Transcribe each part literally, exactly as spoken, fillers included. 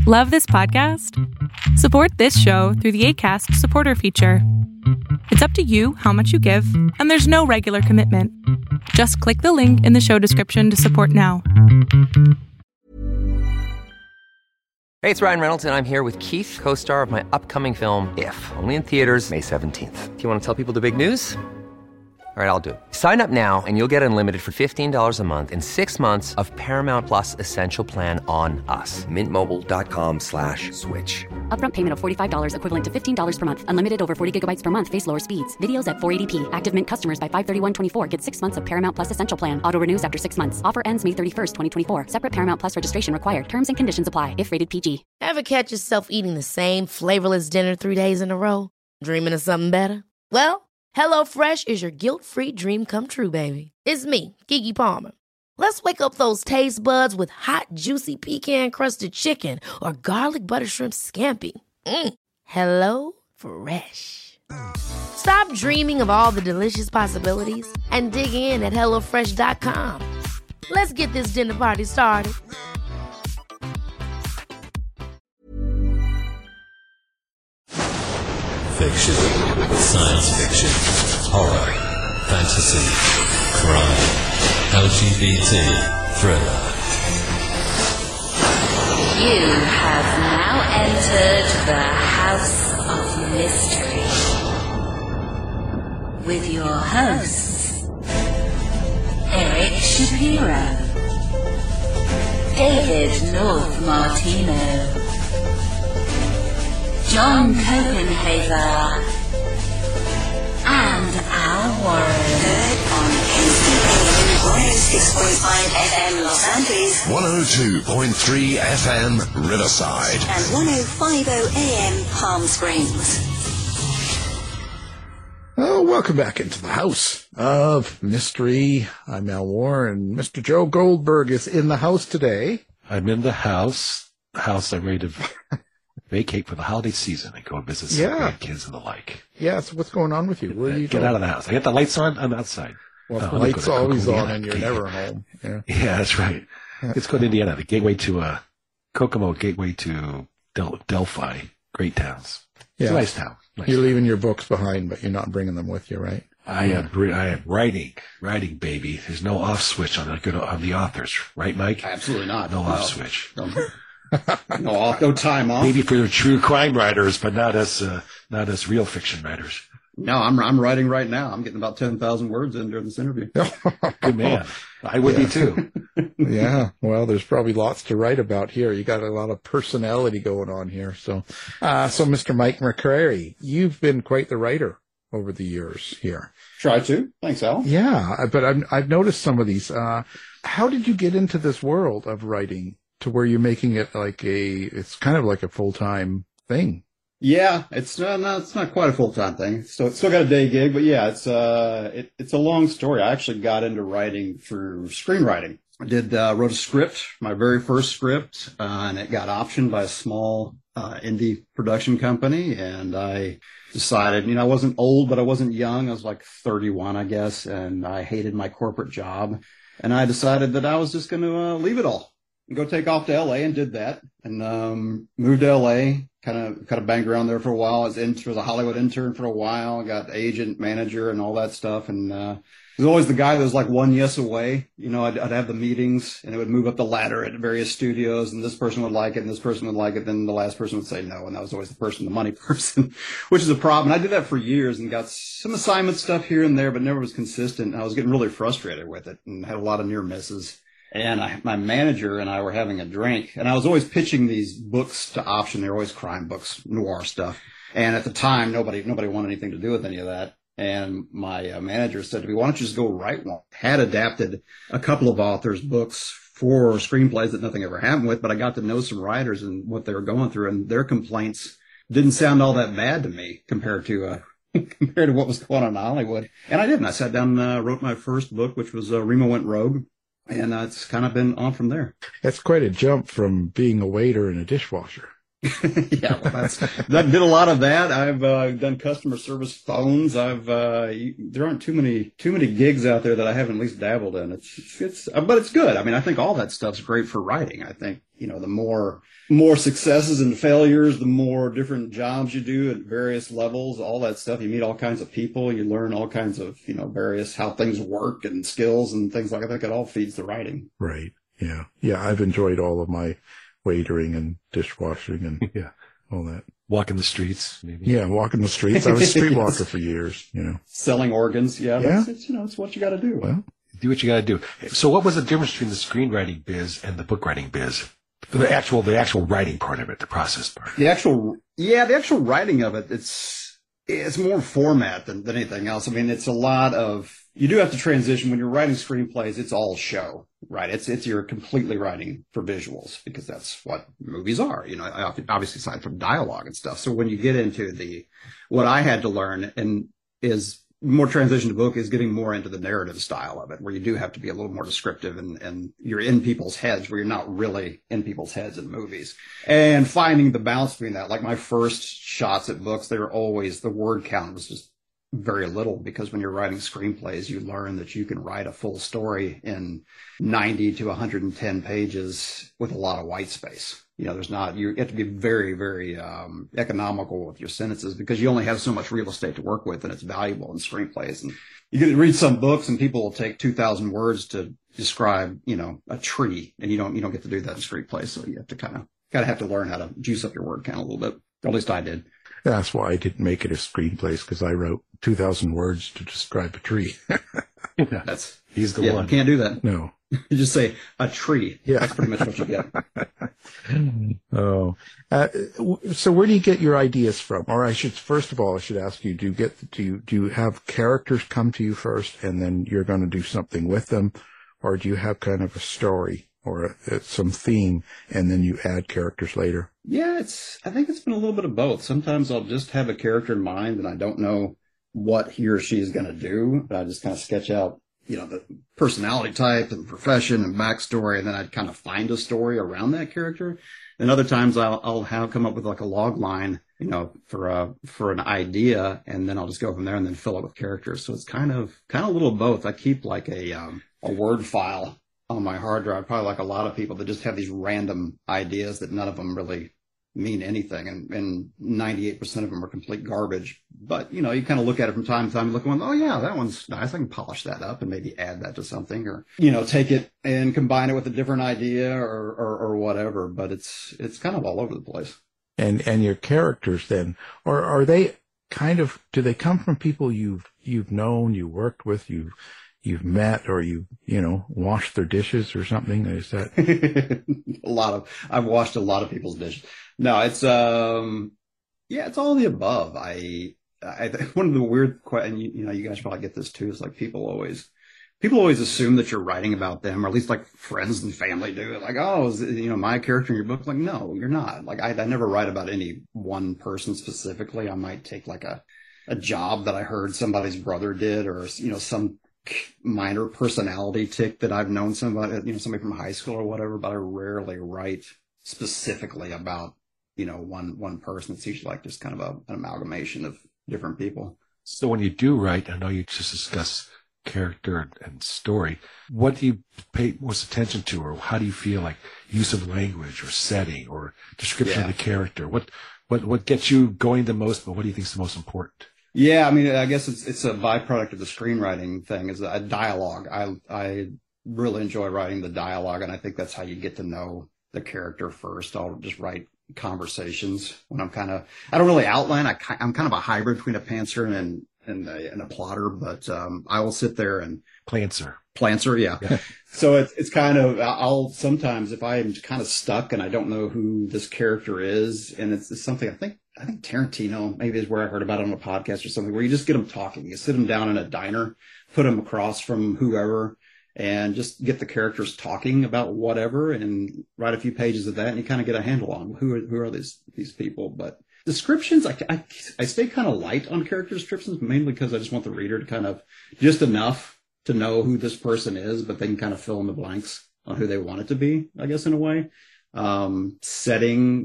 Love this podcast? Support this show through the Acast supporter feature. It's up to you how much you give, and there's no regular commitment. Just click the link in the show description to support now. Hey, it's Ryan Reynolds, and I'm here with Keith, co-star of my upcoming film, If, only in theaters May seventeenth. Do you want to tell people the big news? All right, I'll do it. Sign up now and you'll get unlimited for fifteen dollars a month and six months of Paramount Plus Essential Plan on us. Mint Mobile dot com slash switch. Upfront payment of forty-five dollars equivalent to fifteen dollars per month. Unlimited over forty gigabytes per month. Face lower speeds. Videos at four eighty p. Active Mint customers by five thirty-one twenty-four get six months of Paramount Plus Essential Plan. Auto renews after six months. Offer ends May thirty-first, twenty twenty-four. Separate Paramount Plus registration required. Terms and conditions apply if rated P G. Ever catch yourself eating the same flavorless dinner three days in a row? Dreaming of something better? Well, HelloFresh is your guilt-free dream come true, baby. It's me, Keke Palmer. Let's wake up those taste buds with hot, juicy pecan-crusted chicken or garlic butter shrimp scampi. Mm. Hello Fresh. Stop dreaming of all the delicious possibilities and dig in at hello fresh dot com. Let's get this dinner party started. Fiction, science fiction, horror, fantasy, crime, L G B T, thriller. You have now entered the House of Mystery with your hosts, Eric Shapiro, David North Martino, John Copenhaver, and Al Warren. Heard on N C A one oh six point five F M Los Angeles, one oh two point three F M Riverside, and one oh five point oh A M Palm Springs. Oh, welcome back into the House of Mystery. I'm Al Warren. Mister Joe Goldberg is in the house today. I'm in the house, the house I'm ready to vacate for the holiday season and go visit some Yeah. grandkids and the like. Yeah, so what's going on with you? Where are you Get going? out of the house. I got the lights on. I'm outside. Well, Uh, the let me light's go to always Kokomo, on and you're Indiana. never home. Yeah. Yeah, that's right. Let's go to Indiana, the gateway to uh, Kokomo, gateway to Del- Delphi. Great towns. It's Yeah. a nice town. Nice You're town. leaving your books behind, but you're not bringing them with you, right? I am, re- I am writing, writing, baby. There's no off switch on the good on the authors, right, Mike? Absolutely not. No, No. off switch. No, no, off- no time off. Maybe for the true crime writers, but not us, uh, not us real fiction writers. No, I'm I'm writing right now. I'm getting about ten thousand words in during this interview. Good man. I would be too. Yeah, well, there's probably lots to write about here. You got a lot of personality going on here. So, uh, so Mister Mike McCrary, you've been quite the writer over the years here. Try to. Thanks, Al. Yeah, but I've, I've noticed some of these. Uh, how did you get into this world of writing to where you're making it like a, it's kind of like a full-time thing? Yeah, it's uh, not it's not quite a full time thing. So it's still got a day gig, but yeah, it's uh it, it's a long story. I actually got into writing through screenwriting. I did uh, wrote a script, my very first script, uh, and it got optioned by a small uh, indie production company. And I decided, you know, I wasn't old, but I wasn't young. I was like thirty-one, I guess, and I hated my corporate job. And I decided that I was just going to uh, leave it all and go take off to L A, and did that, and um, moved to L A. Kind of, kind of banged around there for a while. I was, in, was a Hollywood intern for a while. Got agent, manager, and all that stuff. And uh, there's always the guy that was like one yes away. You know, I'd, I'd have the meetings, and it would move up the ladder at various studios, and this person would like it, and this person would like it. Then the last person would say no, and that was always the person, the money person, which is a problem. And I did that for years, and got some assignment stuff here and there, but never was consistent. And I was getting really frustrated with it, and had a lot of near misses. And I, my manager and I were having a drink, and I was always pitching these books to option. They were always crime books, noir stuff. And at the time, nobody nobody wanted anything to do with any of that. And my uh, manager said to me, why don't you just go write one? Had adapted a couple of authors' books for screenplays that nothing ever happened with, but I got to know some writers and what they were going through, and their complaints didn't sound all that bad to me compared to uh, compared to what was going on in Hollywood. And I did. And I sat down and uh, wrote my first book, which was uh, Remo Went Rogue. And uh, it's kind of been on from there. That's quite a jump from being a waiter and a dishwasher. yeah, well, that's, that did a lot of that. I've uh, done customer service phones. I've uh, you, there aren't too many too many gigs out there that I haven't at least dabbled in. It's it's, it's uh, but it's good. I mean, I think all that stuff's great for writing. I think you know the more more successes and failures, the more different jobs you do at various levels. All that stuff. You meet all kinds of people. You learn all kinds of you know various how things work and skills and things like that. I think it all feeds the writing. Right. Yeah. Yeah. I've enjoyed all of my waitering and dishwashing and yeah, all that. Walking the streets, maybe. Yeah, walking the streets. I was a streetwalker yes. for years, you know. Selling organs, yeah. Yeah. It's, it's, you know, it's what you got to do. Well, do what you got to do. So what was the difference between the screenwriting biz and the book writing biz? The actual, the actual writing part of it, the process part. The actual, yeah, the actual writing of it, it's, it's more format than, than anything else. I mean, it's a lot of, you do have to transition when you're writing screenplays. It's all show, right? It's, it's, you're completely writing for visuals because that's what movies are, you know, obviously aside from dialogue and stuff. So when you get into the, what I had to learn and is more transition to book is getting more into the narrative style of it, where you do have to be a little more descriptive and, and you're in people's heads where you're not really in people's heads in movies, and finding the balance between that. Like my first shots at books, they were always, the word count was just very little, because when you're writing screenplays, you learn that you can write a full story in ninety to one hundred ten pages with a lot of white space. You know, there's not, you have to be very, very um, economical with your sentences because you only have so much real estate to work with, and it's valuable in screenplays. And you can read some books and people will take two thousand words to describe, you know, a tree, and you don't, you don't get to do that in screenplays. So you have to kind of, kind of have to learn how to juice up your word count a little bit. Or at least I did. That's why I didn't make it a screenplay, because I wrote two thousand words to describe a tree. That's, he's the yeah, one. You can't do that. No. You just say a tree. Yeah. That's pretty much what you get. Oh, uh, so where do you get your ideas from? Or I should, first of all, I should ask you, do you get, do you, do you have characters come to you first and then you're going to do something with them? Or do you have kind of a story or a, some theme and then you add characters later? Yeah, it's, I think it's been a little bit of both. Sometimes I'll just have a character in mind and I don't know what he or she is going to do, but I just kind of sketch out, you know, the personality type and profession and backstory, and then I'd kind of find a story around that character. And other times I'll, I'll have come up with like a log line, you know, for a, for an idea, and then I'll just go from there and then fill it with characters. So it's kind of, kind of a little of both. I keep like a, um, a Word file on my hard drive, probably like a lot of people that just have these random ideas that none of them really mean anything, and, and ninety-eight percent of them are complete garbage. But, you know, you kind of look at it from time to time, look and oh yeah, that one's nice. I can polish that up and maybe add that to something, or, you know, take it and combine it with a different idea or, or, or whatever. But it's, it's kind of all over the place. And, and your characters then, or are they kind of, do they come from people you've, you've known, you worked with, you've, you've met, or you, you know, washed their dishes or something? Is that a lot of, I've washed a lot of people's dishes. No, it's, um, yeah, it's all the above. I, I, one of the weird questions, you, you know, you guys probably get this too, is like people always, people always assume that you're writing about them, or at least like friends and family do. Like, oh, is it, you know, my character in your book? Like, no, you're not. Like, I, I never write about any one person specifically. I might take like a, a job that I heard somebody's brother did, or, you know, some minor personality tick that I've known somebody, you know, somebody from high school or whatever, but I rarely write specifically about, you know, one, one person. It's usually like just kind of a, an amalgamation of different people. So when you do write, I know you just discuss character and story. What do you pay most attention to, or how do you feel like use of language or setting or description yeah. of the character? What, what, what gets you going the most, but what do you think is the most important? Yeah, I mean, I guess it's it's a byproduct of the screenwriting thing, is a dialogue. I I really enjoy writing the dialogue, and I think that's how you get to know the character first. I'll just write conversations when I'm kind of, I don't really outline. I, I'm kind of a hybrid between a pantser and and a, and a plotter, but um, I will sit there and Plancer. Plancer, yeah. yeah. So it's it's kind of, I'll sometimes, if I'm kind of stuck and I don't know who this character is, and it's, it's something I think. I think Tarantino maybe is where I heard about it on a podcast or something, where you just get them talking. You sit them down in a diner, put them across from whoever, and just get the characters talking about whatever, and write a few pages of that, and you kind of get a handle on who are, who are these these people. But descriptions, I, I, I stay kind of light on character descriptions, mainly because I just want the reader to kind of, just enough to know who this person is, but they can kind of fill in the blanks on who they want it to be, I guess, in a way. Um, setting...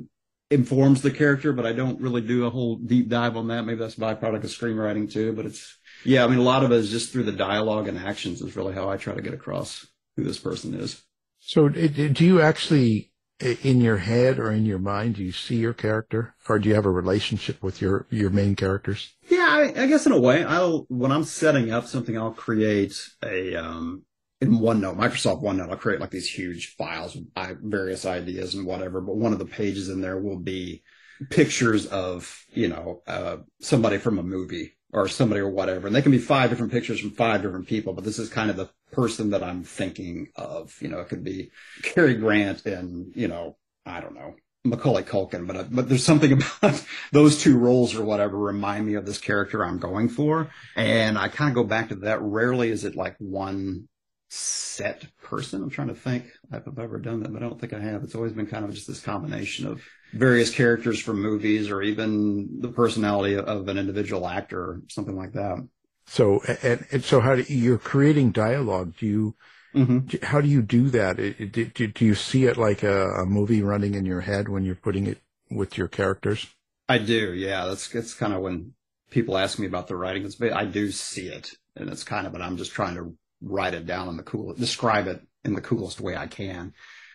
informs the character, but I don't really do a whole deep dive on that. Maybe that's a byproduct of screenwriting too, but it's, yeah, I mean, a lot of it is just through the dialogue and actions is really how I try to get across who this person is. So do you actually, in your head or in your mind, do you see your character, or do you have a relationship with your, your main characters? Yeah, I, I guess in a way, I'll, when I'm setting up something, I'll create a, um, in OneNote, Microsoft OneNote, I'll create like these huge files with various ideas and whatever, but one of the pages in there will be pictures of, you know, uh, somebody from a movie or somebody or whatever. And they can be five different pictures from five different people, but this is kind of the person that I'm thinking of. You know, it could be Cary Grant and, you know, I don't know, Macaulay Culkin, but, uh, but there's something about those two roles or whatever remind me of this character I'm going for. And I kind of go back to that. Rarely is it like one set person. I'm trying to think if I've ever done that, but I don't think I have. It's always been kind of just this combination of various characters from movies or even the personality of an individual actor or something like that. So, and, and so how do you're creating dialogue? Do you, mm-hmm. how do you do that? Do, do, do you see it like a, a movie running in your head when you're putting it with your characters? I do. Yeah. That's, that's kind of when people ask me about the writing. It's, I do see it, and it's kind of, but I'm just trying to write it down in the cool, describe it in the coolest way I can.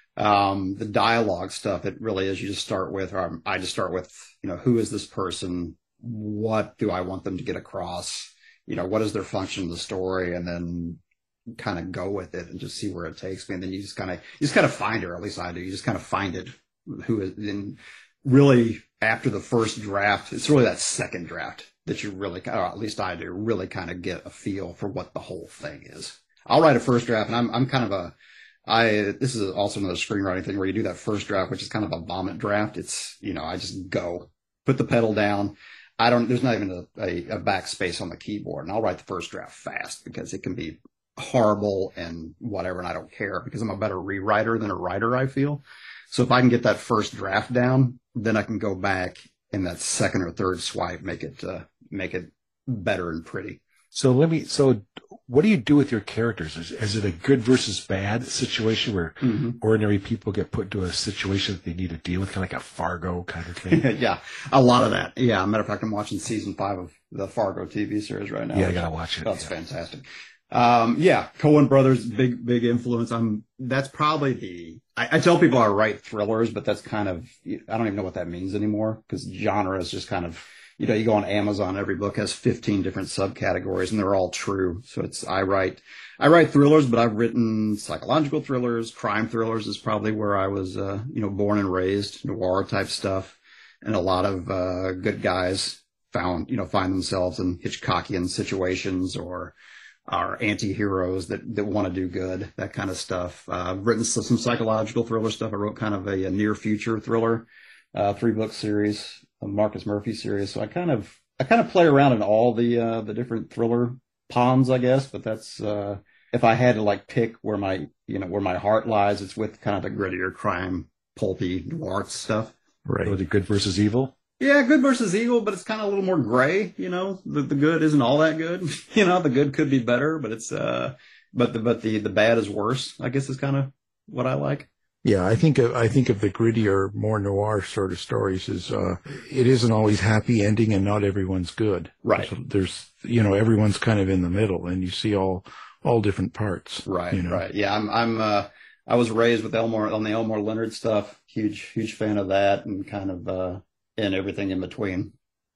Um, the dialogue stuff, it really is, you just start with, or I just start with, you know, who is this person? What do I want them to get across? You know, what is their function in the story? And then kind of go with it and just see where it takes me. And then you just kind of, you just kind of find her, or at least I do. You just kind of find it, who is, and really after the first draft, it's really that second draft that you really, or at least I do, really kind of get a feel for what the whole thing is. I'll write a first draft, and I'm I'm kind of a, I, this is also another screenwriting thing where you do that first draft, which is kind of a vomit draft. It's, you know, I just go, put the pedal down. I don't, there's not even a, a, a backspace on the keyboard, and I'll write the first draft fast because it can be horrible and whatever, and I don't care because I'm a better rewriter than a writer, I feel. So if I can get that first draft down, then I can go back in that second or third swipe, make it, uh, make it better and pretty. So let me, so what do you do with your characters? Is, is it a good versus bad situation where mm-hmm. ordinary people get put into a situation that they need to deal with, kind of like a Fargo kind of thing? Yeah, a lot of that. Yeah, matter of fact, I'm watching season five of the Fargo T V series right now. Yeah, I gotta watch it. That's yeah. fantastic. Um, yeah, Coen Brothers, big, big influence. I'm, that's probably the, I, I tell people I write thrillers, but that's kind of, I don't even know what that means anymore because genre is just kind of, you know, you go on Amazon, every book has fifteen different subcategories and they're all true. So it's, I write, I write thrillers, but I've written psychological thrillers, crime thrillers is probably where I was, uh, you know, born and raised, noir type stuff. And a lot of, uh, good guys found, you know, find themselves in Hitchcockian situations or are anti-heroes that, that want to do good, that kind of stuff. Uh, I've written some, some psychological thriller stuff. I wrote kind of a, a near future thriller, uh, three book series. Marcus Murphy series. So I kind of, I kind of play around in all the, uh, the different thriller ponds, I guess, but that's, uh, if I had to like pick where my, you know, where my heart lies, it's with kind of the grittier crime, pulpy noir stuff. Right. Or the good versus evil. Yeah. Good versus evil, but it's kind of a little more gray, you know, the, the good isn't all that good. You know, the good could be better, but it's, uh, but the, but the, the bad is worse, I guess is kind of what I like. Yeah, I think of, I think of the grittier, more noir sort of stories as, uh, it isn't always happy ending and not everyone's good. Right. There's, there's, you know, everyone's kind of in the middle and you see all, all different parts. Right. You know? Right. Yeah. I'm, I'm, uh, I was raised with Elmore on the Elmore Leonard stuff. Huge, huge fan of that and kind of, uh, and everything in between.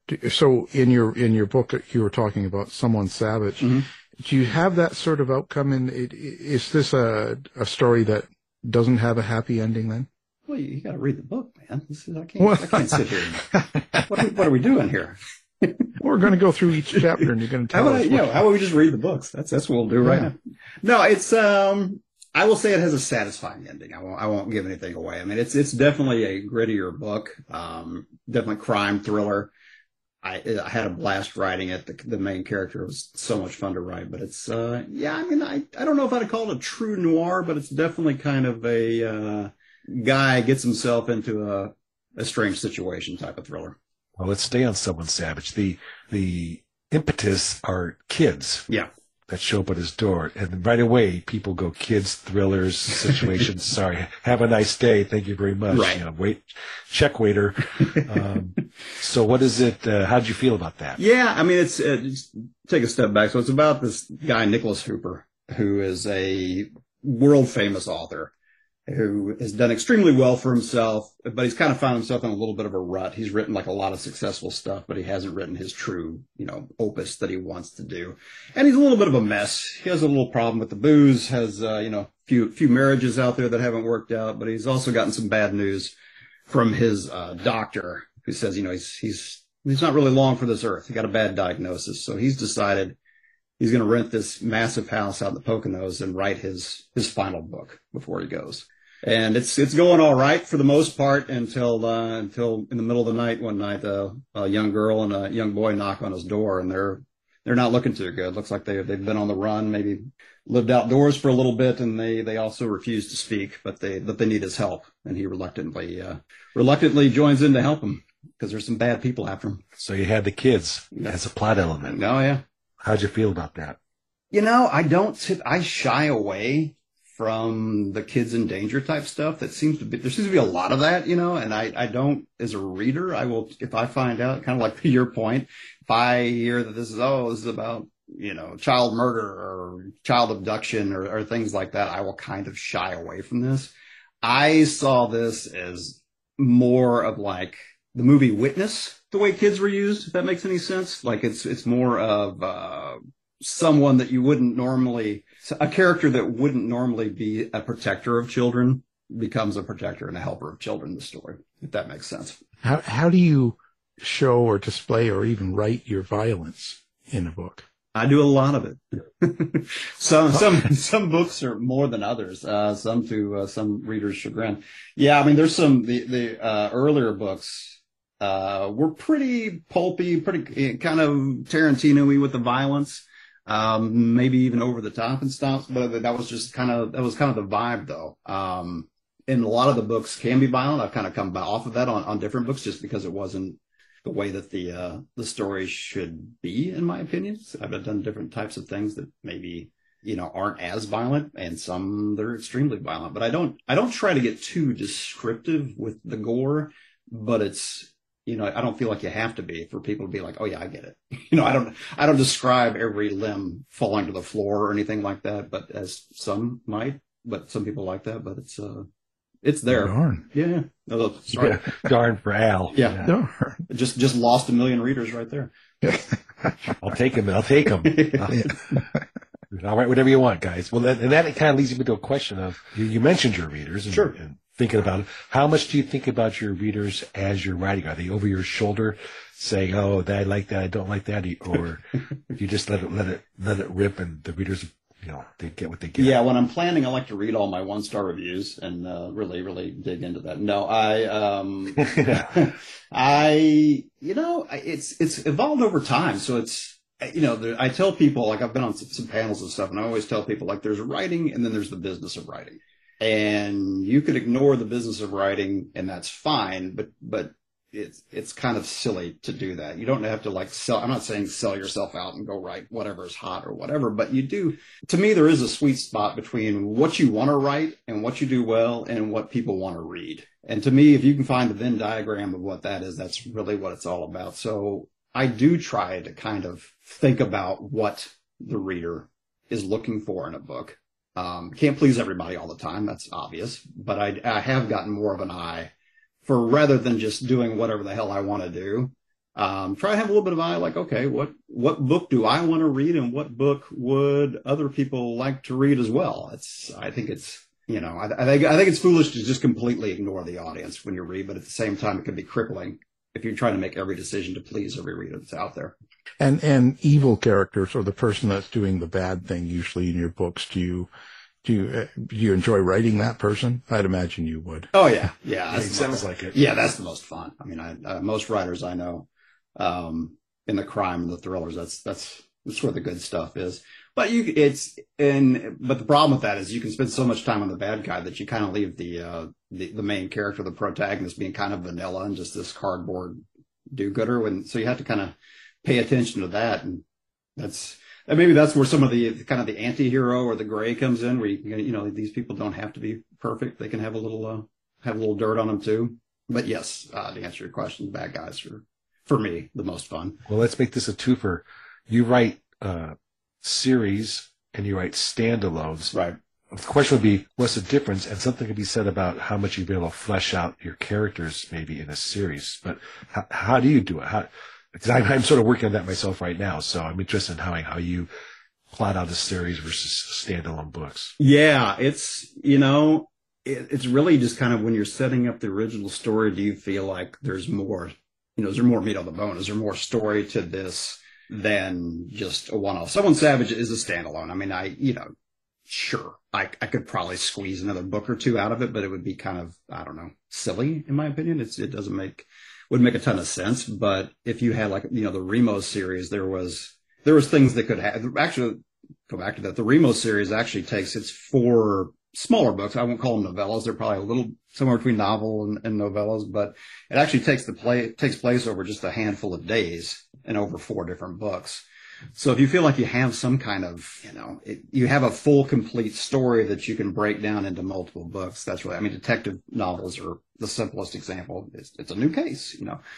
So in your, in your book, you were talking about Someone Savage. Mm-hmm. Do you have that sort of outcome in it? Is this a, a story that doesn't have a happy ending then? Well, you, you got to read the book, man. This is, I can't, I can't sit here. And, what, are we, what are we doing here? We're going to go through each chapter and you're going to tell how us. I, you know, how about we just read the books? That's, that's what we'll do right yeah. now. No, it's, um, I will say it has a satisfying ending. I won't, I won't give anything away. I mean, it's, it's definitely a grittier book. Um, definitely crime thriller. I, I had a blast writing it. The, the main character was so much fun to write, but it's, uh, yeah, I mean, I, I don't know if I'd call it a true noir, but it's definitely kind of a, uh, guy gets himself into a, a strange situation type of thriller. Well, let's stay on Someone Savage. The, the impetus are kids. Yeah. that show up at his door, and right away people go kids, thrillers, situations. Sorry, have a nice day. Thank you very much. Right. You know, wait, check waiter. Um, so what is it? Uh, how did you feel about that? Yeah, I mean, it's uh, just take a step back. So it's about this guy Nicholas Hooper, who is a world famous author, who has done extremely well for himself, but he's kind of found himself in a little bit of a rut. He's written like a lot of successful stuff, but he hasn't written his true, you know, opus that he wants to do. And he's a little bit of a mess. He has a little problem with the booze, has, uh, you know, few, few marriages out there that haven't worked out, but he's also gotten some bad news from his, uh, doctor, who says, you know, he's, he's, he's not really long for this earth. He got a bad diagnosis. So he's decided he's going to rent this massive house out in the Poconos and write his, his final book before he goes. And it's it's going all right for the most part until uh, until in the middle of the night one night, uh, a young girl and a young boy knock on his door, and they're they're not looking too good. Looks like they they've been on the run, maybe lived outdoors for a little bit, and they they also refuse to speak, but they but they need his help, and he reluctantly uh, reluctantly joins in to help him because there's some bad people after him. So you had the kids as a plot element. Oh yeah. How'd you feel about that? You know, I don't I shy away from the kids in danger type stuff. That seems to be, there seems to be a lot of that, you know, and I, I don't, as a reader, I will, if I find out, kind of like your point, if I hear that this is, oh, this is about, you know, child murder or child abduction or, or things like that, I will kind of shy away from this. I saw this as more of like the movie Witness, the way kids were used, if that makes any sense. Like it's, it's more of, uh, someone that you wouldn't normally, a character that wouldn't normally be a protector of children becomes a protector and a helper of children in the story, if that makes sense. How how do you show or display or even write your violence in a book? I do a lot of it. some some some books are more than others. Uh, some to uh, some readers' chagrin. Yeah, I mean, there's some the the uh, earlier books uh, were pretty pulpy, pretty kind of Tarantino-y with the violence. Um, maybe even over the top and stuff, but that was just kind of, that was kind of the vibe though. Um, and a lot of the books can be violent. I've kind of come off of that on, on different books just because it wasn't the way that the, uh, the story should be, in my opinion. I've done different types of things that maybe, you know, aren't as violent, and some that are extremely violent, but I don't, I don't try to get too descriptive with the gore, but it's, you know, I don't feel like you have to be for people to be like, oh yeah, I get it. You know, I don't, I don't describe every limb falling to the floor or anything like that, but as some might, but some people like that, but it's, uh, it's there. Darn. Yeah. No, sorry. Yeah, darn for Al. Yeah. yeah. Darn. Just, just lost a million readers right there. I'll take him. I'll take him. I'll write whatever you want, guys. Well, that, and that kind of leads me to a question of, you, you mentioned your readers. And, sure. And thinking about it, how much do you think about your readers as you're writing? Are they over your shoulder saying, oh, that I like that, I don't like that, or you just let it, let it, let it rip and the readers, you know, they get what they get? Yeah. When I'm planning, I like to read all my one star reviews and, uh, really, really dig into that. No, I, um, I, you know, it's, it's evolved over time. So it's, you know, there, I tell people, like I've been on some, some panels and stuff, and I always tell people, like, there's writing and then there's the business of writing. And you could ignore the business of writing and that's fine, but, but it's, it's kind of silly to do that. You don't have to like sell, I'm not saying sell yourself out and go write whatever is hot or whatever, but you do, to me, there is a sweet spot between what you want to write and what you do well and what people want to read. And to me, if you can find the Venn diagram of what that is, that's really what it's all about. So I do try to kind of think about what the reader is looking for in a book. Um, can't please everybody all the time. That's obvious, but I, I have gotten more of an eye for, rather than just doing whatever the hell I want to do. Um, try to have a little bit of eye, like, okay, what, what book do I want to read and what book would other people like to read as well? It's, I think it's, you know, I, I think, I think it's foolish to just completely ignore the audience when you read, but at the same time, it can be crippling if you're trying to make every decision to please every reader that's out there. And and evil characters, or the person that's doing the bad thing, usually in your books, do you do you, uh, do you enjoy writing that person? I'd imagine you would. Oh yeah, yeah. It sounds like it. Yeah, that's the most fun. I mean, I, uh, most writers I know, um, in the crime and the thrillers, that's that's that's where the good stuff is. But you, it's and but the problem with that is you can spend so much time on the bad guy that you kind of leave the uh, the the main character, the protagonist, being kind of vanilla and just this cardboard do-gooder. And so you have to kind of pay attention to that, and that's and maybe that's where some of the kind of the anti-hero or the gray comes in, where you, you know, these people don't have to be perfect. They can have a little, uh, have a little dirt on them too. But yes, uh, to answer your question, bad guys are, for me, the most fun. Well, let's make this a twofer. You write uh, series and you write standalones. Right. The question would be, what's the difference? And something could be said about how much you'd be able to flesh out your characters maybe in a series. But how, how do you do it? How, because I'm, I'm sort of working on that myself right now. So I'm interested in how, how you plot out a series versus standalone books. Yeah, it's, you know, it, it's really just kind of when you're setting up the original story, do you feel like there's more, you know, is there more meat on the bone? Is there more story to this than just a one-off? Someone Savage is a standalone. I mean, I, you know, sure, I, I could probably squeeze another book or two out of it, but it would be kind of, I don't know, silly in my opinion. It's, it doesn't make, wouldn't make a ton of sense. But if you had like, you know, the Remo series, there was, there was things that could have, actually, go back to that. The Remo series actually takes, it's four smaller books. I won't call them novellas. They're probably a little somewhere between novel and, and novellas, but it actually takes the play, takes place over just a handful of days and over four different books. So if you feel like you have some kind of, you know, it, you have a full, complete story that you can break down into multiple books. That's really, I mean, detective novels are the simplest example. It's, it's a new case, you know.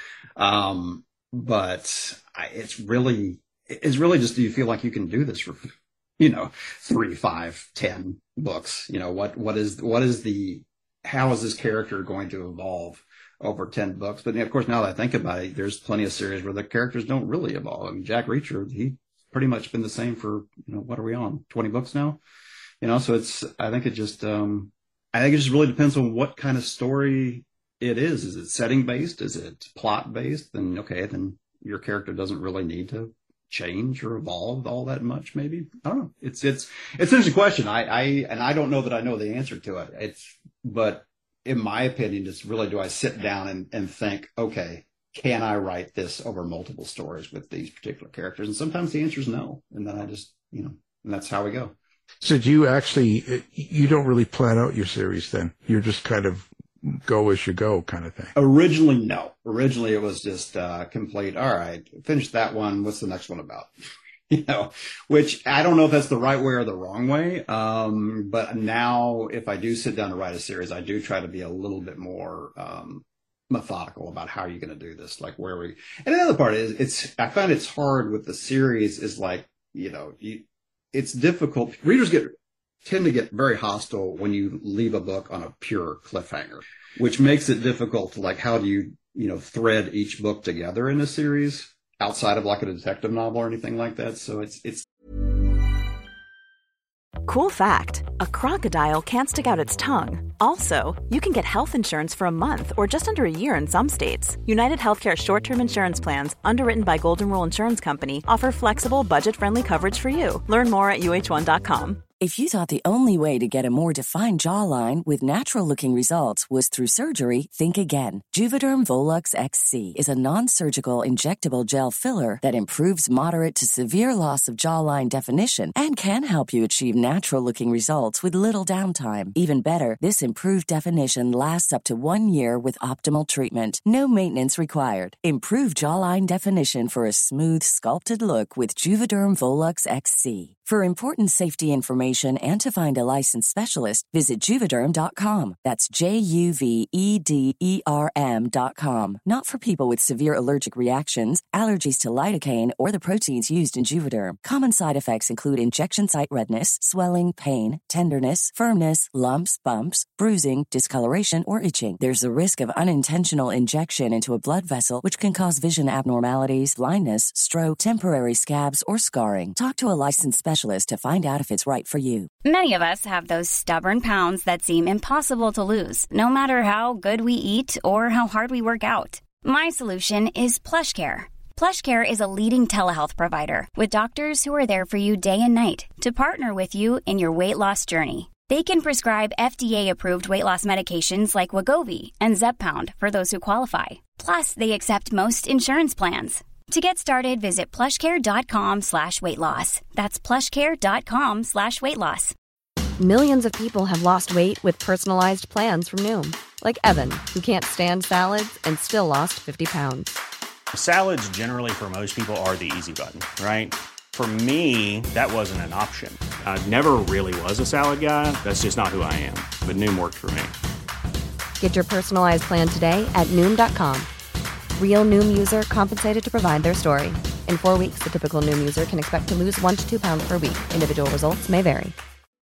Um, but I, it's really, it's really just, do you feel like you can do this for, you know, three, five, ten books? You know, what, what is, what is the, how is this character going to evolve over ten books? But of course, now that I think about it, there's plenty of series where the characters don't really evolve. I mean, Jack Reacher, he's pretty much been the same for, you know, what are we on? twenty books now? You know, so it's, I think it just, um, I think it just really depends on what kind of story it is. Is it setting based? Is it plot based? Then, okay, then your character doesn't really need to change or evolve all that much, maybe. I don't know. It's, it's, it's an interesting question. I, I, and I don't know that I know the answer to it. It's, but in my opinion, it's really, do I sit down and, and think, okay, can I write this over multiple stories with these particular characters? And sometimes the answer is no. And then I just, you know, and that's how we go. So do you actually, you don't really plan out your series then? You're just kind of go as you go kind of thing? Originally, no. Originally, it was just uh, complete, all right, finish that one. What's the next one about? You know, which I don't know if that's the right way or the wrong way. Um, but now if I do sit down to write a series, I do try to be a little bit more, um, methodical about how you're going to do this. Like where we, and the other part is it's, I find it's hard with the series is like, you know, you, it's difficult. Readers get, tend to get very hostile when you leave a book on a pure cliffhanger, which makes it difficult to like, how do you, you know, thread each book together in a series outside of like a detective novel or anything like that. So it's, it's. Cool fact, a crocodile can't stick out its tongue. Also, you can get health insurance for a month or just under a year in some states. United Healthcare short-term insurance plans, underwritten by Golden Rule Insurance Company, offer flexible, budget-friendly coverage for you. Learn more at U H one dot com. If you thought the only way to get a more defined jawline with natural-looking results was through surgery, think again. Juvederm Volux X C is a non-surgical injectable gel filler that improves moderate to severe loss of jawline definition and can help you achieve natural-looking results with little downtime. Even better, this improved definition lasts up to one year with optimal treatment. No maintenance required. Improve jawline definition for a smooth, sculpted look with Juvederm Volux X C. For important safety information and to find a licensed specialist, visit Juvederm dot com. That's J U V E D E R M dot com. Not for people with severe allergic reactions, allergies to lidocaine, or the proteins used in Juvederm. Common side effects include injection site redness, swelling, pain, tenderness, firmness, lumps, bumps, bruising, discoloration, or itching. There's a risk of unintentional injection into a blood vessel, which can cause vision abnormalities, blindness, stroke, temporary scabs, or scarring. Talk to a licensed specialist to find out if it's right for you. Many of us have those stubborn pounds that seem impossible to lose, no matter how good we eat or how hard we work out. My solution is PlushCare. PlushCare is a leading telehealth provider with doctors who are there for you day and night to partner with you in your weight loss journey. They can prescribe F D A-approved weight loss medications like Wegovy and Zepbound for those who qualify. Plus, they accept most insurance plans. To get started, visit plushcare.com slash weight loss. That's plushcare.com slash weight loss. Millions of people have lost weight with personalized plans from Noom. Like Evan, who can't stand salads and still lost fifty pounds. Salads generally for most people are the easy button, right? For me, that wasn't an option. I never really was a salad guy. That's just not who I am. But Noom worked for me. Get your personalized plan today at Noom dot com. Real Noom user compensated to provide their story. In four weeks, the typical Noom user can expect to lose one to two pounds per week. Individual results may vary.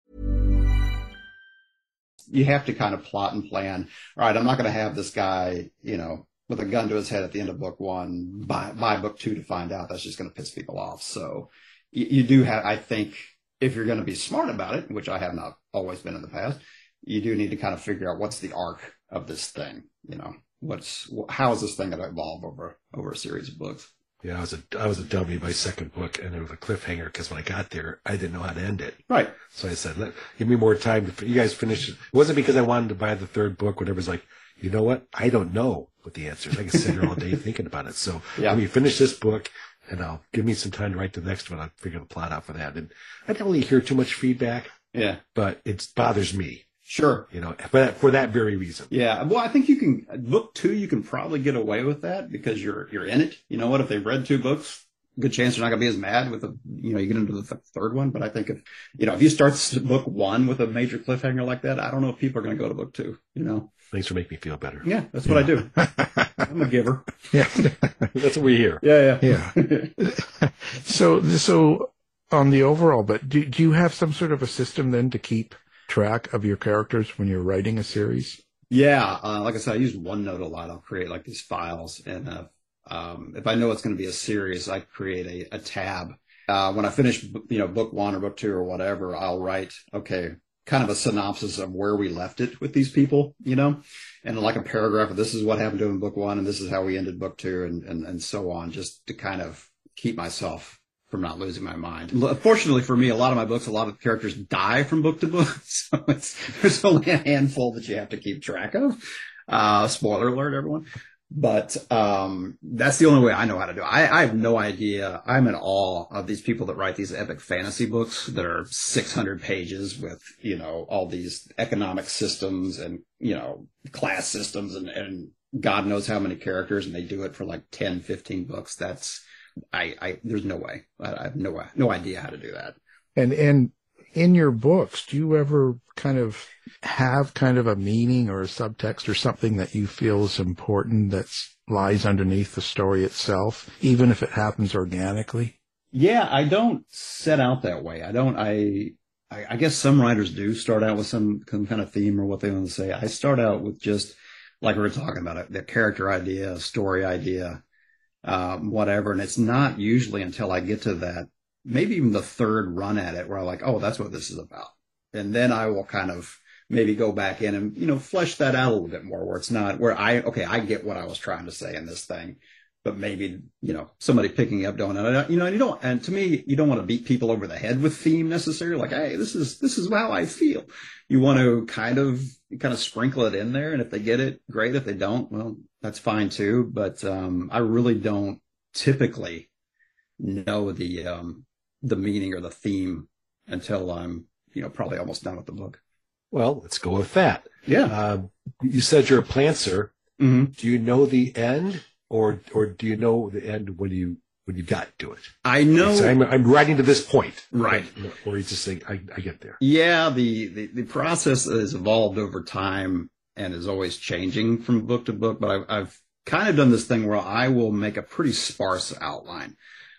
You have to kind of plot and plan. All right, I'm not going to have this guy, you know, with a gun to his head at the end of book one, buy, buy book two to find out. That's just going to piss people off. So you, you do have, I think, if you're going to be smart about it, which I have not always been in the past, you do need to kind of figure out what's the arc of this thing. You know, what's, how is this thing going to evolve over, over a series of books? Yeah, I was a I was a dummy by second book, and it was a cliffhanger because when I got there, I didn't know how to end it. Right. So I said, Let, give me more time to you guys finish it. It wasn't because I wanted to buy the third book. Whatever. It's like, you know what? I don't know what the answer is. I can sit here all day thinking about it. So yeah. let me finish this book, and I'll give me some time to write the next one. I'll figure the plot out for that. And I don't really hear too much feedback. Yeah. But it bothers me. Sure. You know, for that, for that very reason. Yeah. Well, I think you can, book two, you can probably get away with that because you're, you're in it. You know what? If they've read two books, good chance they're not going to be as mad with the, you know, you get into the th- third one. But I think if, you know, if you start book one with a major cliffhanger like that, I don't know if people are going to go to book two, you know. Thanks for making me feel better. Yeah. That's what yeah. I do. I'm a giver. Yeah. That's what we hear. Yeah. Yeah. Yeah. so, so on the overall, but do, do you have some sort of a system then to keep track of your characters when you're writing a series? Yeah, uh, like I said, I use OneNote a lot. I'll create like these files, and uh, um, if I know it's going to be a series, I create a, a tab. Uh, when I finish, you know, book one or book two or whatever, I'll write, okay, kind of a synopsis of where we left it with these people, you know, and like a paragraph of this is what happened to him in book one, and this is how we ended book two, and and, and so on, just to kind of keep myself from not losing my mind. Fortunately for me, a lot of my books, a lot of characters die from book to book. So it's, there's only a handful that you have to keep track of. Uh, spoiler alert, everyone. But, um, that's the only way I know how to do it. I, I have no idea. I'm in awe of these people that write these epic fantasy books that are six hundred pages with, you know, all these economic systems and, you know, class systems and, and God knows how many characters, and they do it for like ten, fifteen books. That's, I, I, there's no way. I, I have no, no idea how to do that. And, and in your books, do you ever kind of have kind of a meaning or a subtext or something that you feel is important that lies underneath the story itself, even if it happens organically? Yeah, I don't set out that way. I don't, I, I, I guess some writers do start out with some, some kind of theme or what they want to say. I start out with just, like we were talking about, it, the character idea, a story idea, um, whatever. And it's not usually until I get to that, maybe even the third run at it, where I'm like, oh, that's what this is about. And then I will kind of maybe go back in and, you know, flesh that out a little bit more, where it's not where I, okay, I get what I was trying to say in this thing, but maybe, you know, somebody picking up doing it, you know, and you don't, and to me, you don't want to beat people over the head with theme necessarily. Like, hey, this is, this is how I feel. You want to kind of, kind of sprinkle it in there. And if they get it, great. If they don't, well, that's fine too. But, um, I really don't typically know the, um, the meaning or the theme until I'm, you know, probably almost done with the book. Well, let's go with that. Yeah. Uh, you said you're a plantser. Mm-hmm. Do you know the end, or or do you know the end when you when you got to it? I know. So I'm, I'm writing to this point, right? Or you just think I, I get there. Yeah. The, the the process has evolved over time and is always changing from book to book. But I've, I've kind of done this thing where I will make a pretty sparse outline.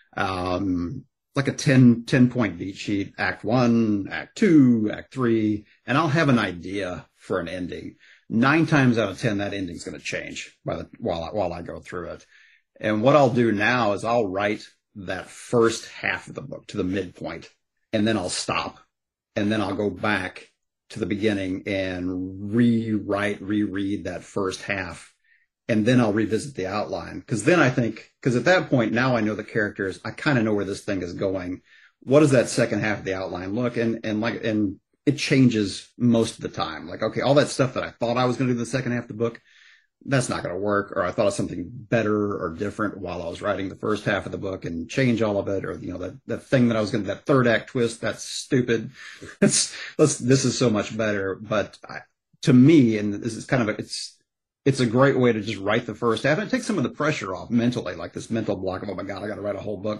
Um, like a ten, ten point beat sheet, act one, act two, act three, and I'll have an idea for an ending. Nine times out of ten, that ending's going to change by the, while I, while I go through it. And what I'll do now is I'll write that first half of the book to the midpoint, and then I'll stop, and then I'll go back to the beginning and rewrite, reread that first half. And then I'll revisit the outline, because then I think, because at that point, now I know the characters. I kind of know where this thing is going. What does that second half of the outline look? And, and like, and it changes most of the time. Like, okay, all that stuff that I thought I was going to do the second half of the book, that's not going to work. Or I thought of something better or different while I was writing the first half of the book and change all of it. Or, you know, that, that thing that I was going to, that third act twist, that's stupid. It's, let's, this is so much better. But I, to me, and this is kind of a, it's, It's a great way to just write the first half, and it takes some of the pressure off mentally, like this mental block of, oh my God, I got to write a whole book.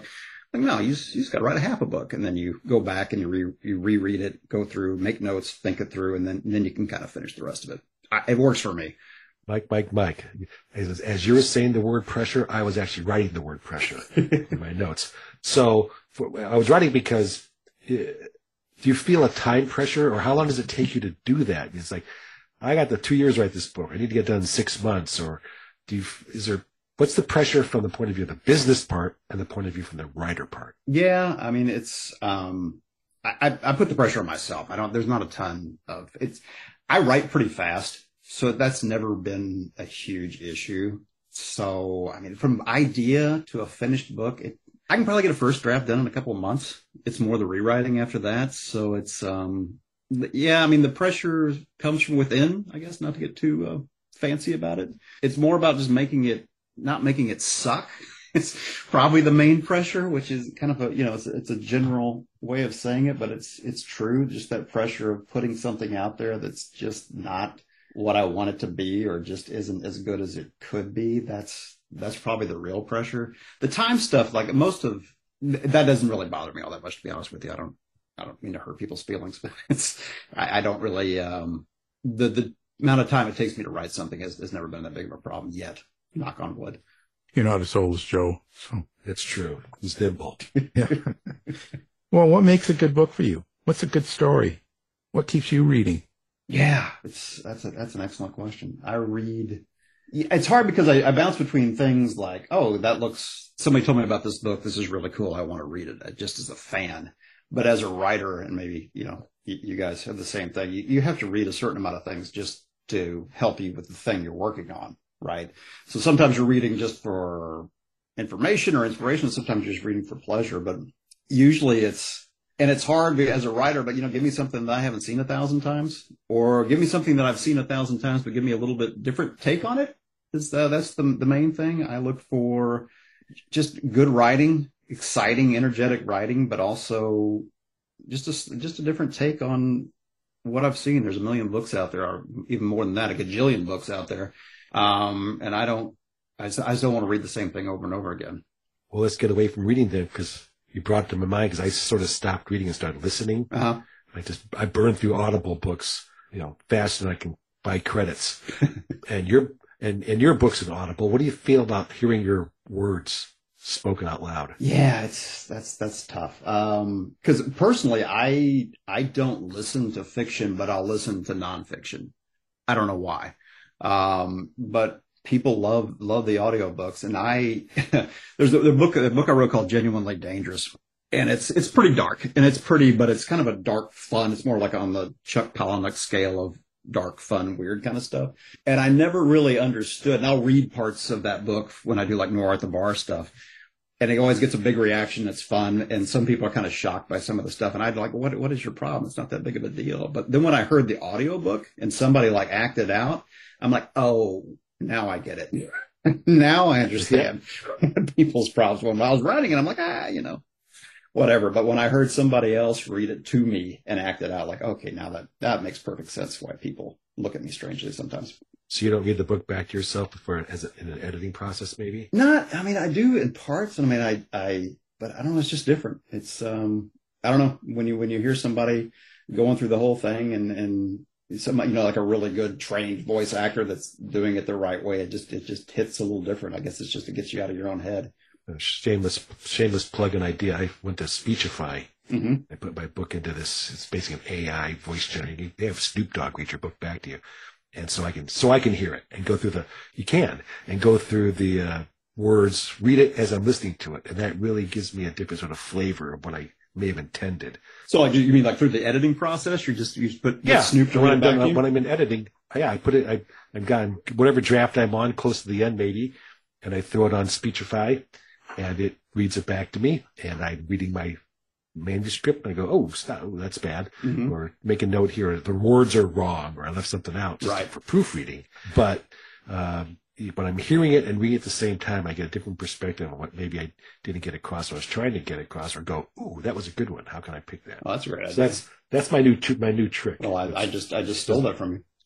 Like, no, you just, you just got to write a half a book, and then you go back and you re, you reread it, go through, make notes, think it through, and then and then you can kind of finish the rest of it. I, it works for me. Mike, Mike, Mike. As, as you were saying the word pressure, I was actually writing the word pressure in my notes. So for, I was writing because uh, do you feel a time pressure, or how long does it take you to do that? It's like, I got the two years to write this book. I need to get done in six months. Or do you, is there, what's the pressure from the point of view of the business part and the point of view from the writer part? Yeah. I mean, it's, um, I, I put the pressure on myself. I don't, there's not a ton of it's, I write pretty fast. So that's never been a huge issue. So, I mean, from idea to a finished book, it, I can probably get a first draft done in a couple of months. It's more the rewriting after that. So it's, um, yeah, I mean, the pressure comes from within, I guess, not to get too uh, fancy about it. It's more about just making it, not making it suck. It's probably the main pressure, which is kind of a, you know, it's, it's a general way of saying it, but it's, it's true. Just that pressure of putting something out there that's just not what I want it to be, or just isn't as good as it could be. That's, that's probably the real pressure. The time stuff, like most of that doesn't really bother me all that much, to be honest with you. I don't, I don't mean to hurt people's feelings, but it's, I, I don't really, um, the, the amount of time it takes me to write something has, has never been that big of a problem yet. Knock on wood. You're not as old as Joe, so. It's true. He's nimble. Yeah. Well, what makes a good book for you? What's a good story? What keeps you reading? Yeah, it's, that's a, that's an excellent question. I read, it's hard because I, I bounce between things like, oh, that looks, somebody told me about this book. This is really cool. I want to read it just as a fan. But as a writer, and maybe, you know, you, you guys have the same thing, you, you have to read a certain amount of things just to help you with the thing you're working on, right? So sometimes you're reading just for information or inspiration. Sometimes you're just reading for pleasure. But usually it's, and it's hard as a writer, but, you know, give me something that I haven't seen a thousand times, or give me something that I've seen a thousand times, but give me a little bit different take on it. Is, uh, that's the, the main thing. I look for just good writing, exciting, energetic writing, but also just a, just a different take on what I've seen. There's a million books out there, or even more than that, a gajillion books out there. Um, and I don't, I just, I just don't want to read the same thing over and over again. Well, let's get away from reading then, because you brought it to my mind, because I sort of stopped reading and started listening. Uh-huh. I just, I burned through Audible books, you know, faster than I can buy credits. and your, and, and your books in Audible, what do you feel about hearing your words spoken out loud? Yeah, it's, that's, that's tough. Um, cause personally, I, I don't listen to fiction, but I'll listen to nonfiction. I don't know why. Um, but people love, love the audiobooks. And I, there's a, a book, a book I wrote called Genuinely Dangerous. And it's, it's pretty dark, and it's pretty, but it's kind of a dark fun. It's more like on the Chuck Palahniuk scale of dark, fun, weird kind of stuff. And I never really understood, and I'll read parts of that book when I do like Noir at the Bar stuff. And it always gets a big reaction. It's fun. And some people are kind of shocked by some of the stuff. And I'd like, what, what is your problem? It's not that big of a deal. But then when I heard the audiobook and somebody like acted out, I'm like, oh, now I get it. Now I understand people's problems. When I was writing it, I'm like, ah, you know, whatever. But when I heard somebody else read it to me and act it out, like, okay, now that, that makes perfect sense why people look at me strangely sometimes. So you don't read the book back to yourself before, as a, in an editing process, maybe? Not, I mean, I do in parts. I mean, I, I, but I don't know. It's just different. It's, um, I don't know, when you, when you hear somebody going through the whole thing and, and somebody, you know, like a really good trained voice actor that's doing it the right way, it just, it just hits a little different. I guess it's just, it gets you out of your own head. A shameless, shameless plug in idea. I went to Speechify. Mm-hmm. I put my book into this. It's basically an A I voice generating. They have Snoop Dogg read your book back to you. And so I can, so I can hear it and go through the, you can, and go through the uh, words, read it as I'm listening to it. And that really gives me a different sort of flavor of what I may have intended. So like, you mean like through the editing process? You just, you just put yeah. Snoop Dogg when, back I'm, to when I'm in editing, yeah, I put it, I, I've gotten whatever draft I'm on close to the end maybe, and I throw it on Speechify and it reads it back to me, and I'm reading my manuscript and I go, oh, stop, oh, that's bad. Mm-hmm. Or make a note here, the words are wrong, or I left something out just right. for proofreading. But um, when I'm hearing it and reading it at the same time, I get a different perspective on what maybe I didn't get across, or I was trying to get across, or go, ooh, that was a good one. How can I pick that? Oh, that's great. So that's that's my new my new trick. Well, I, I just I just stole that from you.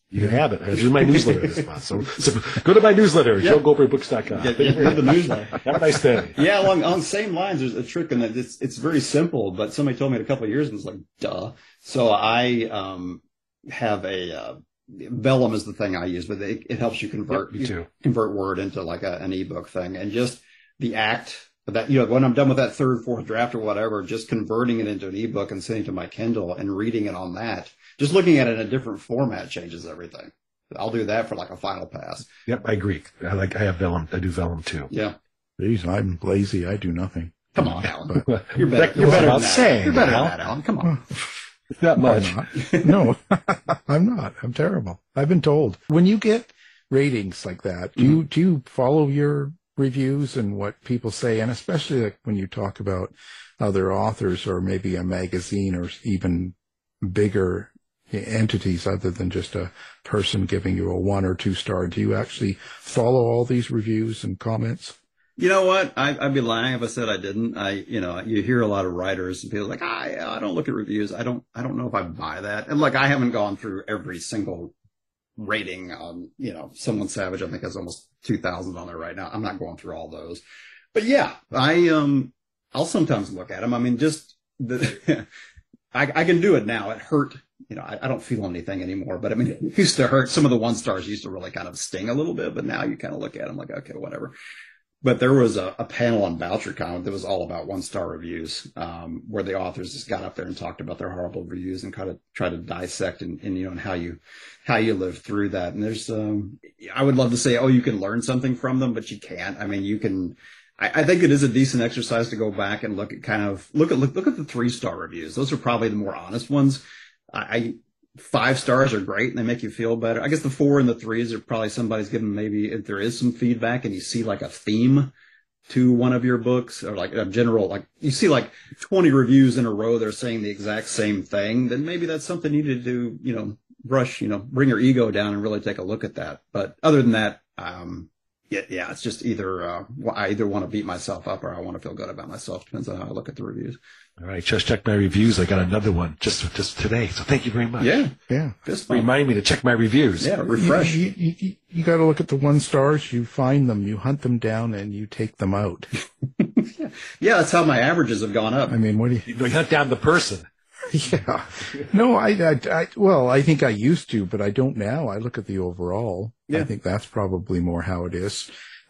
You have it. It's in my newsletter this month. So, so go to my newsletter, Yeah. joe goldberg books dot com. Yeah, yeah, the newsletter. Have a nice day. Yeah, along, along the same lines, there's a trick in that it's, it's very simple, but somebody told me it a couple of years and was like, duh. So I, um, have a, uh, Vellum is the thing I use, but it, it helps you convert, Yep, me too. you convert Word into like a, an ebook thing. And just the act of that, you know, when I'm done with that third, fourth draft or whatever, just converting it into an ebook and sending it to my Kindle and reading it on that, just looking at it in a different format changes everything. I'll do that for like a final pass. Yep, I agree. I like. I have Vellum. I do Vellum too. Yeah. Jeez, I'm lazy. I do nothing. Come on, Alan. But, You're better. You're better than that. You're better than that, Alan. Come on. Not much. I'm not. No, I'm not. I'm terrible. I've been told. When you get ratings like that, do you, do you follow your reviews and what people say? And especially like when you talk about other authors or maybe a magazine or even bigger entities other than just a person giving you a one or two star, do you actually follow all these reviews and comments? You know what? I, I'd be lying if I said I didn't. I, you know, you hear a lot of writers and people like, I, I don't look at reviews. I don't, I don't know if I buy that. And like, I haven't gone through every single rating on, you know, Someone Savage. I think has almost two thousand on there right now. I'm not going through all those, but yeah, I, um, I'll sometimes look at them. I mean, just the, I, I can do it now. It hurt. You know, I, I don't feel anything anymore, but I mean, it used to hurt. Some of the one stars used to really kind of sting a little bit, but now you kind of look at them like, okay, whatever. But there was a, a panel on BoucherCon that was all about one star reviews, um, where the authors just got up there and talked about their horrible reviews and kind of try to dissect and, and, you know, and how you, how you live through that. And there's, um, I would love to say, oh, you can learn something from them, but you can't. I mean, you can, I, I think it is a decent exercise to go back and look at kind of, look at, look, look at the three star reviews. Those are probably the more honest ones. I, I five stars are great and they make you feel better. I guess the four and the threes are probably somebody's given, maybe if there is some feedback and you see like a theme to one of your books or like a general, like you see like twenty reviews in a row, they're saying the exact same thing, then maybe that's something you need to do, you know, brush, you know, bring your ego down and really take a look at that. But other than that, um, yeah, yeah, it's just either, uh, I either want to beat myself up or I want to feel good about myself. Depends on how I look at the reviews. All right, just check my reviews. I got another one just just today, so thank you very much. Yeah, yeah. Just remind me to check my reviews. Yeah, refresh. You, you, you, you got to look at the one stars. You find them, you hunt them down, and you take them out. yeah. yeah, that's how my averages have gone up. I mean, what do you? You hunt down the person. Yeah. No, I, I, I, well, I think I used to, but I don't now. I look at the overall. Yeah. I think that's probably more how it is,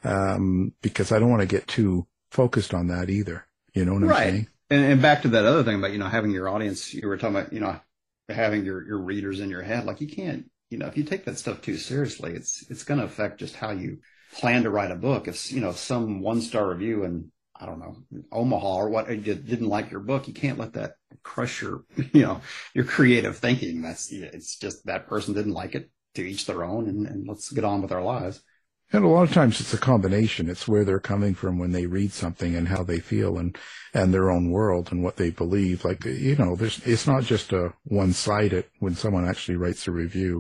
um, because I don't want to get too focused on that either. You know what I'm right. saying? And, and back to that other thing about, you know, having your audience, you were talking about, you know, having your, your readers in your head. Like you can't, you know, if you take that stuff too seriously, it's, it's going to affect just how you plan to write a book. If, you know, some one star review in, I don't know, Omaha or what, didn't like your book, you can't let that crush your, you know, your creative thinking. That's, it's just that person didn't like it, to each their own, and, and let's get on with our lives. And a lot of times it's a combination. It's where they're coming from when they read something and how they feel and, and their own world and what they believe. Like, you know, there's, it's not just a one-sided when someone actually writes a review,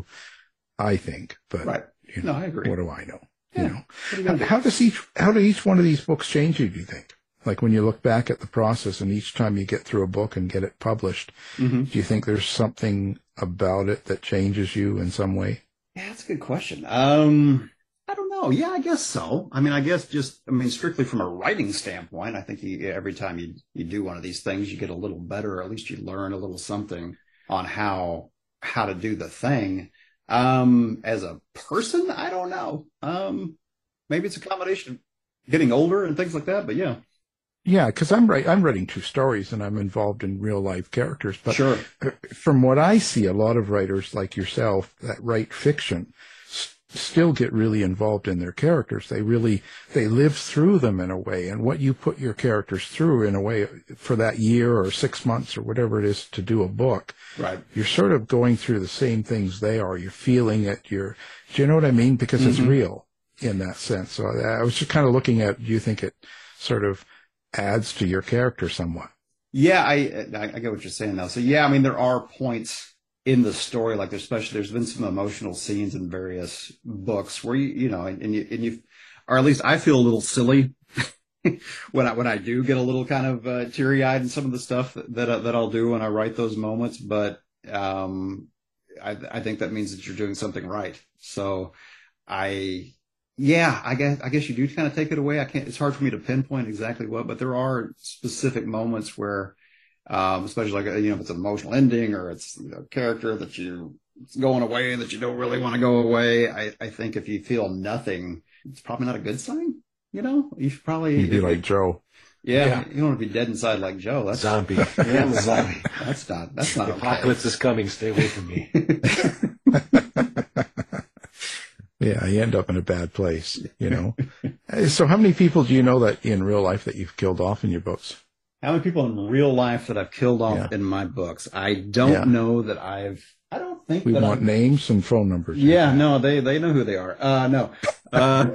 I think. But, right. you know, no, I agree. What do I know? Yeah. You know, you how, do? how does each, how do each one of these books change you, do you think? Like when you look back at the process and each time you get through a book and get it published, mm-hmm. do you think there's something about it that changes you in some way? Yeah, that's a good question. Um, I don't know. Yeah, I guess so. I mean, I guess just, I mean, strictly from a writing standpoint, I think you, every time you, you do one of these things, you get a little better, or at least you learn a little something on how, how to do the thing. Um, as a person, I don't know. Um, maybe it's a combination of getting older and things like that, but yeah. Yeah, because I'm right. I'm writing true stories and I'm involved in real life characters. But sure. From what I see, a lot of writers like yourself that write fiction s- still get really involved in their characters. They really they live through them in a way, and what you put your characters through in a way for that year or six months or whatever it is to do a book. Right. You're sort of going through the same things they are. You're feeling it. You're. Do you know what I mean? Because mm-hmm. it's real in that sense. So I, I was just kind of looking at. Do you think it sort of adds to your character somewhat? Yeah, I, I I get what you're saying now. So yeah, I mean there are points in the story, like there's especially there's been some emotional scenes in various books where you you know and, and you and you or at least I feel a little silly when I when I do get a little kind of uh, teary eyed in some of the stuff that that, that I'll do when I write those moments. But um, I, I think that means that you're doing something right. So I, yeah, I guess, I guess you do kind of take it away. I can't, it's hard for me to pinpoint exactly what, but there are specific moments where, um, especially like, you know, if it's an emotional ending or it's a character that you, it's going away that you don't really want to go away. I, I think if you feel nothing, it's probably not a good sign. You know, you should probably You'd be like Joe. Yeah, Yeah. You don't want to be dead inside like Joe. That's Zombie. Yeah, I'm a zombie. That's not. That's not. The apocalypse is coming. Stay away from me. Yeah, you end up in a bad place, you know. So how many people do you know that in real life that you've killed off in your books? How many people in real life that I've killed off Yeah. in my books? I don't Yeah. know that I've. I don't think We that want I've, names and phone numbers. Yeah, no, they they know who they are. Uh, no, uh,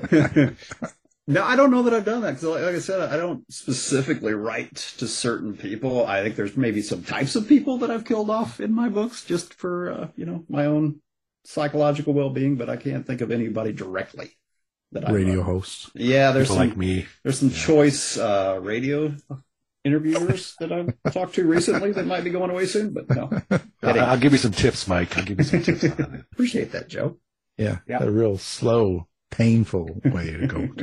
no, I don't know that I've done that because, like, like I said, I don't specifically write to certain people. I think there's maybe some types of people that I've killed off in my books just for uh, you know my own psychological well-being, but I can't think of anybody directly that I Radio hosts. Yeah, there's People some like me. There's some choice uh, radio interviewers that I've talked to recently that might be going away soon, but no. I'll, I'll give you some tips, Mike. I'll give you some tips on it. Appreciate that, Joe. Yeah, Yeah. a real slow, painful way to go.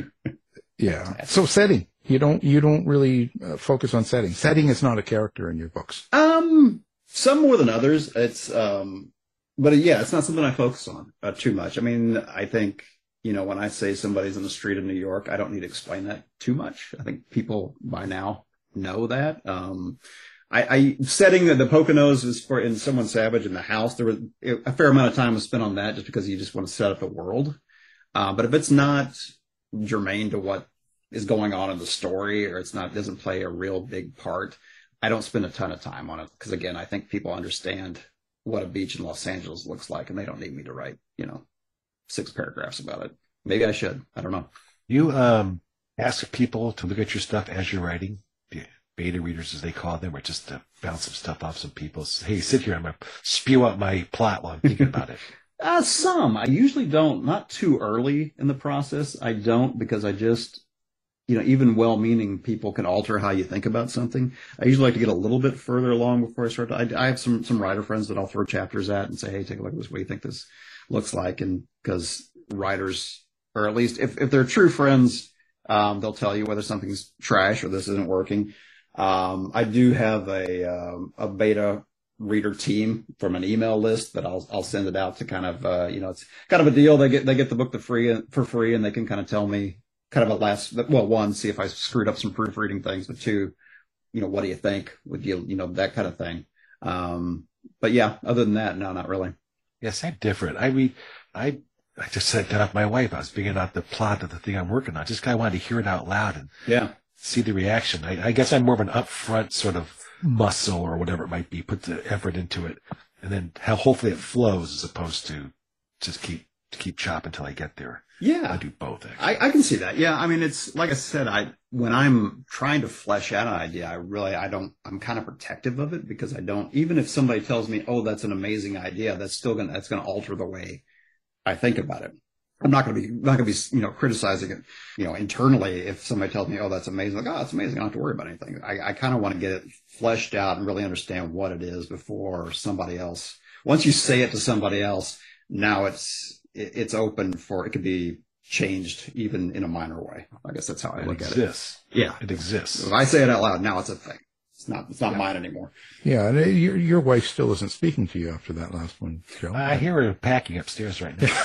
Yeah. So setting, you don't you don't really uh, focus on setting. Setting is not a character in your books. Um, some more than others. It's um, but uh, yeah, it's not something I focus on uh, too much. I mean, I think you know when I say somebody's in the street in New York, I don't need to explain that too much. I think people by now know that. Um, I, I setting the, the Poconos is for in Someone Savage in the house. There was a fair amount of time was spent on that just because you just want to set up the world. Uh, but if it's not germane to what is going on in the story, or it's not doesn't play a real big part, I don't spend a ton of time on it because again, I think people understand what a beach in Los Angeles looks like, and they don't need me to write you know six paragraphs about it. Maybe I should. I don't know. You um ask people to look at your stuff as you're writing. The beta readers, as they call them, or just to bounce some stuff off some people. Hey, sit here. I'm going to spew out my plot while I'm thinking about it. Uh, some. I usually don't. Not too early in the process. I don't because I just, you know, even well-meaning people can alter how you think about something. I usually like to get a little bit further along before I start. I, I have some some writer friends that I'll throw chapters at and say, hey, take a look at this. What do you think this looks like? And because writers, or at least if, if they're true friends, um, they'll tell you whether something's trash or this isn't working. Um, I do have a, um, a beta reader team from an email list that I'll, I'll send it out to kind of, uh, you know, it's kind of a deal. They get, they get the book the free for free and they can kind of tell me kind of a last, well, one, see if I screwed up some proofreading things, but two, you know, what do you think? Would you, you know, that kind of thing. Um, but yeah, other than that, no, not really. Yes, I'm different. I mean, I, I just said that off my wife. I was figuring out the plot of the thing I'm working on. Just kind of wanted to hear it out loud and yeah. see the reaction. I, I guess I'm more of an upfront sort of muscle or whatever it might be, put the effort into it, and then how hopefully it flows as opposed to just keep keep chopping until I get there. Yeah, I do both. Actually. I, I can see that. Yeah, I mean, it's like I said, I when I'm trying to flesh out an idea, I really I don't I'm kind of protective of it because I don't even if somebody tells me, oh, that's an amazing idea, that's still gonna that's gonna alter the way I think about it. I'm not going to be not going to be you know criticizing it you know internally if somebody tells me, oh, that's amazing. Like, oh, that's amazing. I don't have to worry about anything. I, I kind of want to get it fleshed out and really understand what it is before somebody else. Once you say it to somebody else, now it's it, it's open for it could be changed even in a minor way. I guess that's how I it look exists. at it. Yeah, it exists. If I say it out loud, now it's a thing. It's not it's not yeah. mine anymore. Yeah, and your your wife still isn't speaking to you after that last one, Joe. I hear her packing upstairs right now.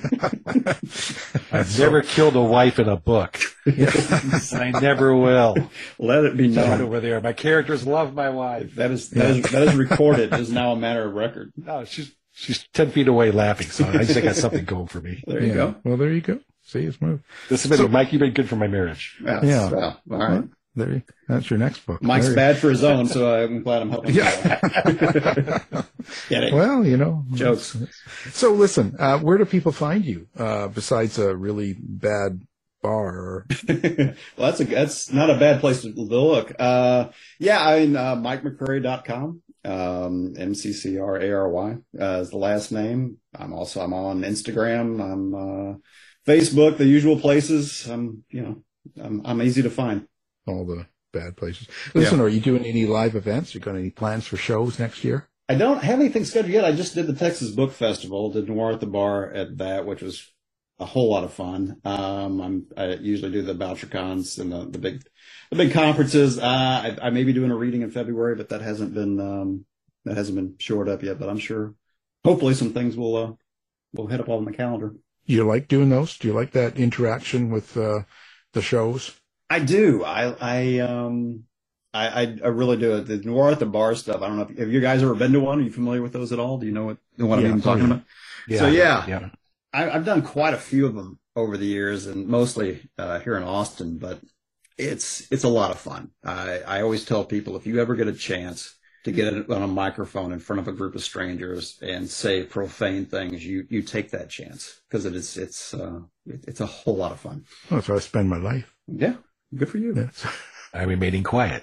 I've never killed a wife in a book. I never will. Let it be known over there. My characters love my wife. That is that is that is recorded. It is now a matter of record. No, she's she's ten feet away laughing, so I just got something going for me. There you yeah. go. Well, there you go. See, it's moved. This has been So- Mike. You've been good for my marriage. Yeah. Yeah. Well, all right. Well, there you, that's your next book. Mike's There- bad for his own, so I'm glad I'm helping. Yeah. Get it? Well, you know, Jokes. So listen, uh, where do people find you uh, besides a really bad bar? Well, that's a that's not a bad place to look. Uh, yeah, I mean, uh, Mike McCrary dot com, um, M C C R A R Y uh, is the last name. I'm also I'm on Instagram. I'm uh, Facebook, the usual places. I'm you know I'm I'm easy to find. All the bad places. Listen, Yeah. are you doing any live events? You got any plans for shows next year? I don't have anything scheduled yet. I just did the Texas Book Festival, did Noir at the Bar at that, which was a whole lot of fun. Um, I'm, I usually do the BoucherCons and the, the big, the big conferences. Uh, I, I may be doing a reading in February, but that hasn't been, um, that hasn't been shored up yet, but I'm sure hopefully some things will, uh, will hit up on the calendar. You like doing those? Do you like that interaction with, uh, the shows? I do. I, I, um, I, I really do. The Noir at the Bar stuff. I don't know if have you guys ever been to one? Are you familiar with those at all? Do you know what, what yeah, I'm talking yeah. about? Yeah. So yeah, yeah. I, I've done quite a few of them over the years, and mostly uh, here in Austin. But it's it's a lot of fun. I, I always tell people, if you ever get a chance to get on a microphone in front of a group of strangers and say profane things, you you take that chance, because it is it's uh, it, it's a whole lot of fun. Well, that's how I spend my life. Yeah, good for you. Yes. I'm remaining quiet.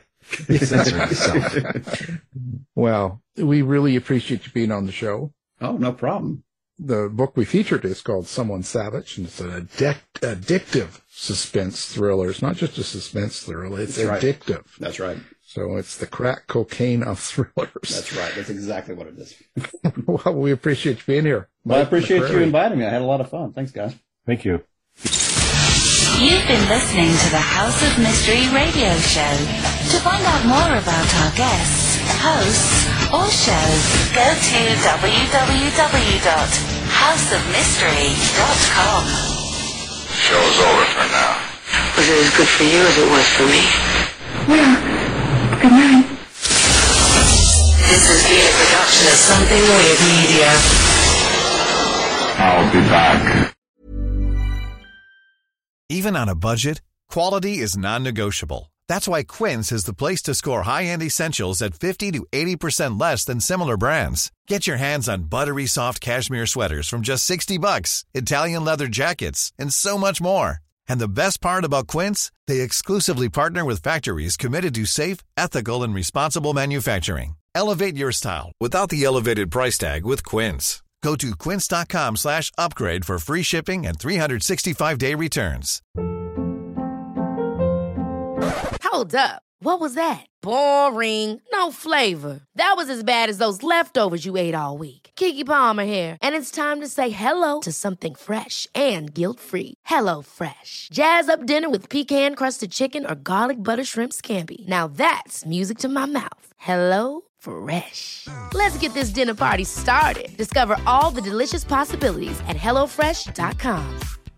Well, we really appreciate you being on the show. Oh, no problem. The book we featured is called Someone Savage, and it's an addic- addictive suspense thriller. It's not just a suspense thriller, it's That's addictive. Right. That's right. So it's the crack cocaine of thrillers. That's right. That's exactly what it is. Well, we appreciate you being here. Well, I appreciate McCrary. you inviting me. I had a lot of fun. Thanks, guys. Thank you. You've been listening to the House of Mystery radio show. To find out more about our guests, hosts, or shows, go to w w w dot house of mystery dot com. Show's over for now. Was it as good for you as it was for me? Well, good night. This has been a production of Something Weird Media. I'll be back. Even on a budget, quality is non-negotiable. That's why Quince is the place to score high-end essentials at fifty to eighty percent less than similar brands. Get your hands on buttery soft cashmere sweaters from just sixty bucks, Italian leather jackets, and so much more. And the best part about Quince, they exclusively partner with factories committed to safe, ethical, and responsible manufacturing. Elevate your style without the elevated price tag with Quince. Go to quince.com slash upgrade for free shipping and three sixty-five day returns. Hold up. What was that? Boring. No flavor. That was as bad as those leftovers you ate all week. Keke Palmer here, and it's time to say hello to something fresh and guilt-free. Hello Fresh. Jazz up dinner with pecan-crusted chicken or garlic butter shrimp scampi. Now that's music to my mouth. Hello Fresh. Let's get this dinner party started. Discover all the delicious possibilities at hello fresh dot com.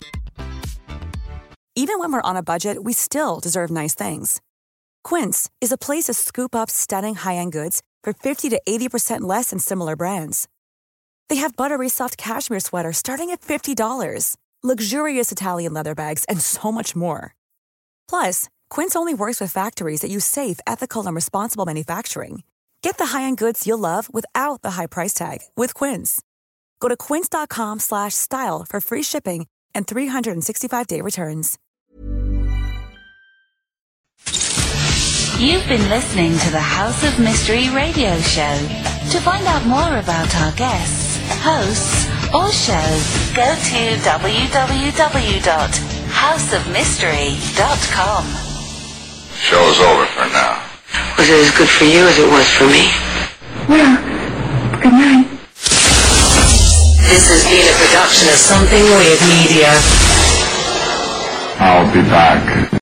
Even when we're on a budget, we still deserve nice things. Quince is a place to scoop up stunning high-end goods for fifty to eighty percent less than similar brands. They have buttery soft cashmere sweaters starting at fifty dollars, luxurious Italian leather bags, and so much more. Plus, Quince only works with factories that use safe, ethical, and responsible manufacturing. Get the high-end goods you'll love without the high price tag with Quince. Go to quince.com slash style for free shipping and three sixty-five day returns. You've been listening to the House of Mystery radio show. To find out more about our guests, hosts, or shows, go to w w w dot house of mystery dot com. Show's over for now. Was it as good for you as it was for me? Well, good night. This has been a production of Something Weird Media. I'll be back.